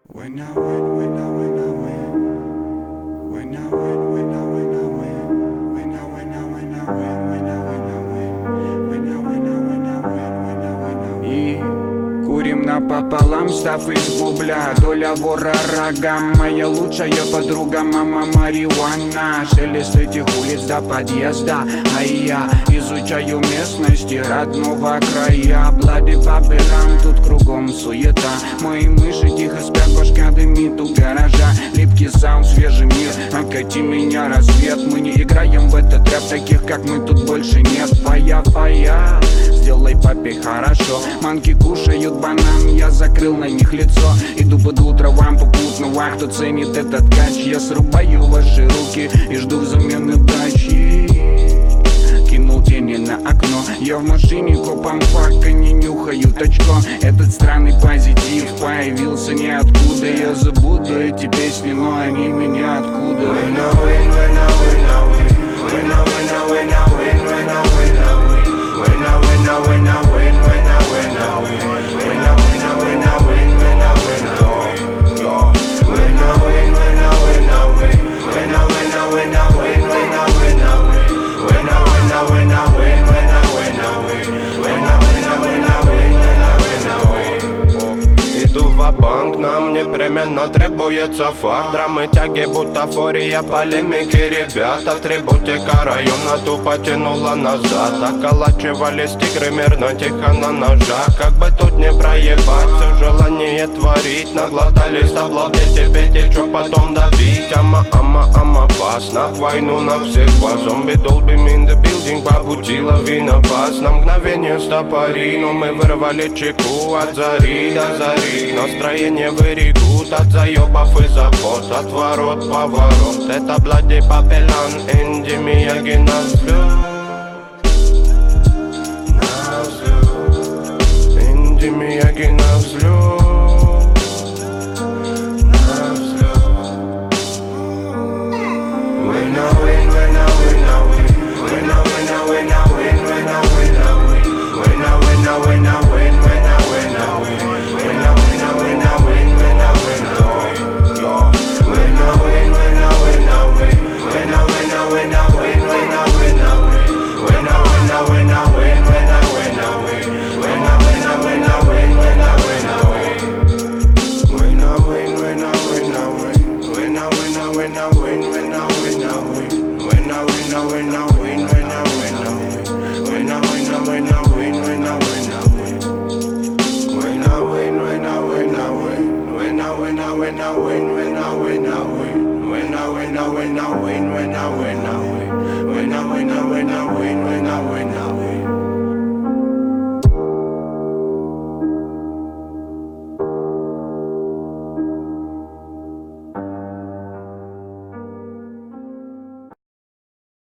When I win, when I win, I win. When I win, when I win, I win. When I win, I win, I win. When I win, I win. When I win, I win, I win. When I win, I win. И курим напополам, став из бубля. Доля вора рога, моя лучшая подруга, мама марихуана. Шелест этих улиц до подъезда, а я изучаю местности родного края. Блади Бабелам, тут кругом суета. Мои мыши тихо спят, башка дымит у гаража. Липкий саунд, свежий мир, окати меня рассвет. Мы не играем в этот рэп, таких как мы тут больше нет. Фая, сделай папе хорошо. Манки кушают банан, я закрыл на них лицо. Иду под утро вам попутного, кто ценит этот кач. Я срубаю ваши руки и жду взамен удачи. Кинул тени на окно, я в машине копом фака не нюхаю очко. Этот странный позитив появился ниоткуда. Я забуду эти песни, но они меня откуда. When I win, when I win, I win. When I win, I win, I win. When I win, I win. When I win, I win, I win. When I win, I win. When I win, I win, I win. When I win, I win. When I win, when I win, I win. When I win, I win, I win. When I win, I win. When I win, I win, I win. When I win, I win. When I win, I win, I win. When I win, I win. Иду ва-банк, нам непременно требуется факт. Драмы, тяги, бутафория, полемики. Ребята, атрибутика района тупо тянула назад. Околачивались тигры мирно, тихо на ножах. Как бы тут не проебать, все желание творить. Наглотались табло, дети петь и чё потом давить. Ама, пас, на войну на всех вас. Зомби долбим in the building, по пути лавина пас. На мгновение стопори, но мы вырвали чеку от зари до зари. Настроение вырегут от заебов и забот. Отворот, поворот, это Блади Бабелам, Энди Мияги на взлет. Энди Мияги на взлет. When I win, when I win, I win. When I win, I win, I win. When I win, I win. When I win, I win, I win. When I win, I win. When I win, I win, I win. When I win, I win. When I win, when I win, I win. When I win, I win, I win. When I win, I win. When I win, I win, I win. When I win, I win. When I win, I win, I win. When I win, I win. When I win, when I win, I win. When I win, I win, I win. When I win, I win. When I win, I win, I win. When I win, I win. When I win, I win, I win. When I win, I win. When I win, when I win, I win. When I win, I win, I win. When I win, I win. When I win, I win, I win. When I win, I win. When I win, I win, I win. When